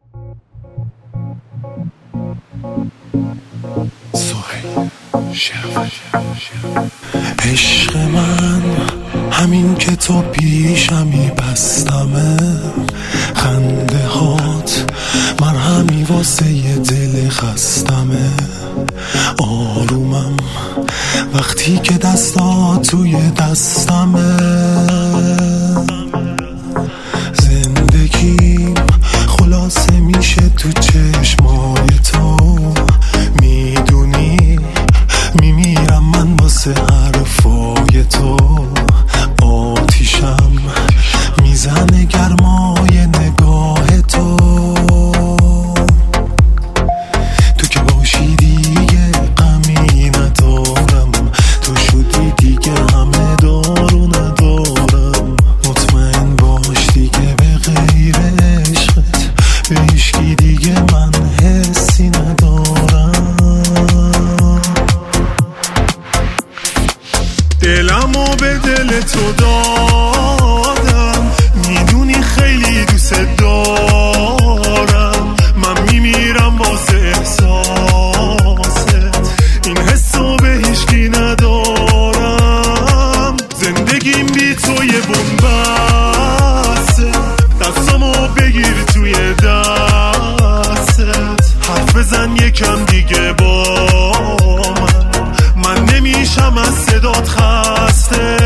عشق من همین که تو پیشمی بستمه، خنده هات مرهمی واسه یه دل خستمه. آرومم وقتی که دستات توی دستمه. زندگیم خلاصه میشه تو چشمای تو، میدونی میمیرم من واسه حرفای تو. آتیشم میزنه گرمای نگاه تو. تو که باشی دیگه غمی ندارم، تو شدی دیگه همه دارو ندارم. مطمئن باش دیگه به غیر عشقت به هیچکی دیگه من حسی ندارم. دلمو به دل تو دادم، میدونی خیلی دوست دارم. من میمیرم واسه احساست، این حسو به هیچکی ندارم. زندگیم بی توی بنبسته، دستامو بگیر توی دستت. حرف بزن یکم دیگه با من نمیشم از صدات خسته.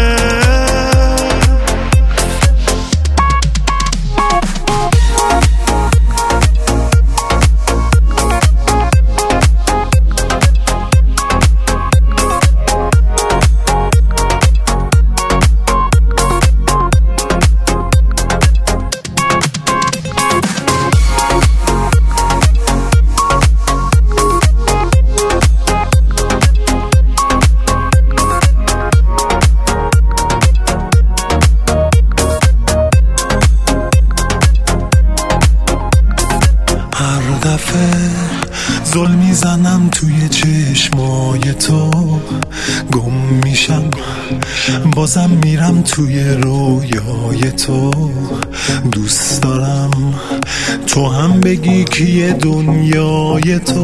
زل میزنم توی چشمای تو، گم میشم بازم میرم توی رویای تو. دوست دارم تو هم بگی کیه دنیای تو.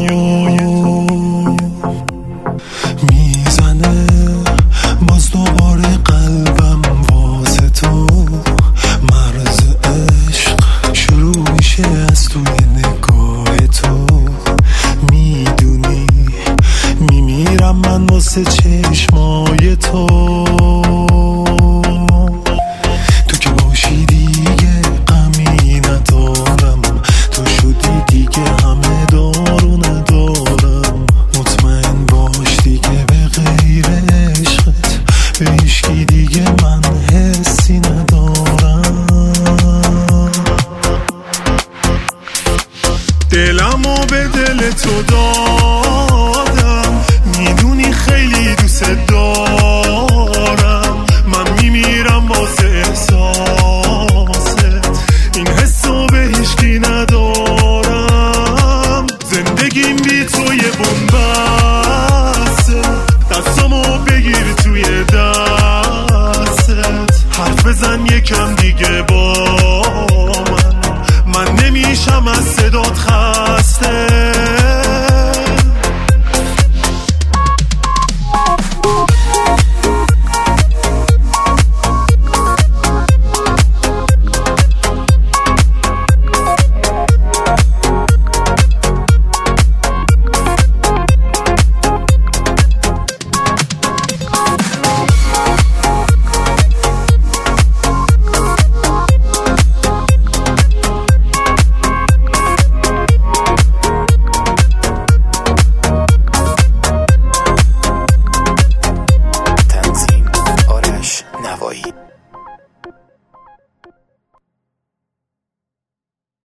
میزنه باز دوباره قلبم واسه تو. مرز عشق شروع میشه از توی نگاه تو. میدونی میمیرم من واسه چشمای تو. تو که باشی دیگه غمی ندارم، تو شدی دیگه همه دارو ندارم. مطمئن باش دیگه به غیر عشقت به هیچکی دیگه من حسی ندارم. دلمو به دل تو دادم، میدونی خیلی دوست دارم. من میمیرم واسه احساست، این حسو به هیچکی ندارم. زندگیم بی توی بنبسته، دستامو بگیر توی دستت. حرف بزن یکم دیگه با من نمیشم از صدات